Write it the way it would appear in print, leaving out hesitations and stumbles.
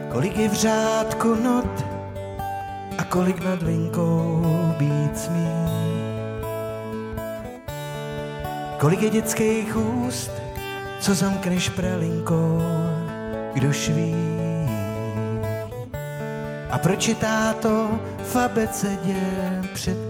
Kolik je v řádku not a kolik nad linkou být smí. Kolik je dětských úst, co zamkneš pralinkou, kdož ví. A proč je táto v abecedě před